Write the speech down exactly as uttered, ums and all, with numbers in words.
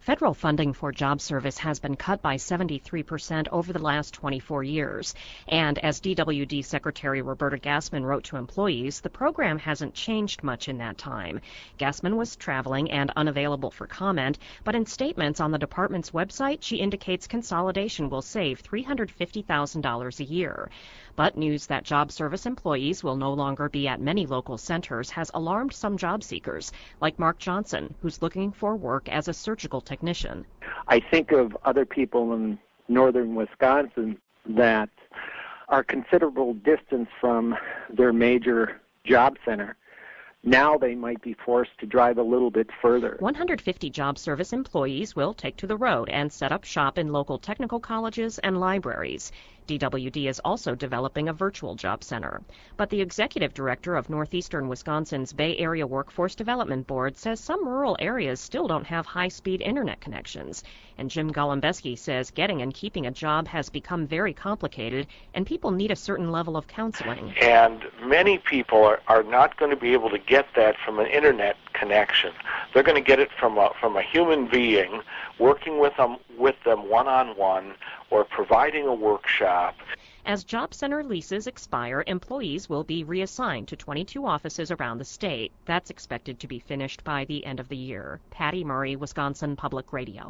Federal funding for job service has been cut by seventy-three percent over the last twenty-four years. And as D W D Secretary Roberta Gassman wrote to employees, the program hasn't changed much in that time. Gassman was traveling and unavailable for comment, but in statements on the department's website, she indicates consolidation will save three hundred fifty thousand dollars a year. But news that job service employees will no longer be at many local centers has alarmed some job seekers, like Mark Johnson, who's looking for work as a surgical technician. I think of other people in northern Wisconsin that are considerable distance from their major job center. Now they might be forced to drive a little bit further. one hundred fifty job service employees will take to the road and set up shop in local technical colleges and libraries. D W D is also developing a virtual job center. But the executive director of Northeastern Wisconsin's Bay Area Workforce Development Board says some rural areas still don't have high-speed internet connections. And Jim Golembeski says getting and keeping a job has become very complicated, and people need a certain level of counseling. And many people are, are not going to be able to get that from an internet connection. They're going to get it from a, from a human being working with them, with them one-on-one, or providing a workshop. As job center leases expire, employees will be reassigned to twenty-two offices around the state. That's expected to be finished by the end of the year. Patty Murray, Wisconsin Public Radio.